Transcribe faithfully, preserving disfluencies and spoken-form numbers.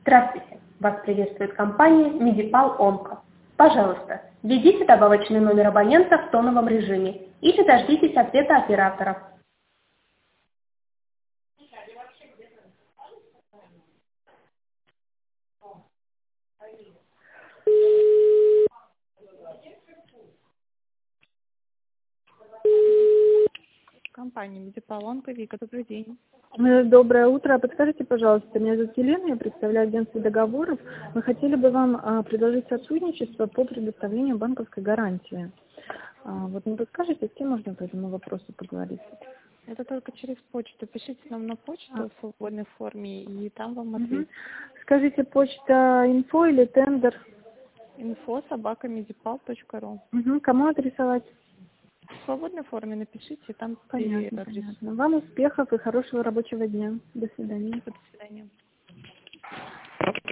Здравствуйте! Вас приветствует компания Medipal Onco. Пожалуйста, введите добавочный номер абонента в тоновом режиме или дождитесь ответа оператора. Компания Medipal Onco. Вика, добрый день. Доброе утро. Подскажите, пожалуйста, меня зовут Елена, я представляю агентство договоров. Мы хотели бы вам а, предложить сотрудничество по предоставлению банковской гарантии. А, вот не подскажете, с кем можно по этому вопросу поговорить? Это только через почту. Пишите нам на почту А. в свободной форме, и там вам Угу. ответят. Скажите, почта инфо или тендер? Инфо собака медипал точка ру. Угу. Кому адресовать? В свободной форме напишите, там Понятно, переадресуем. понятно. Вам успехов и хорошего рабочего дня. До свидания. До свидания.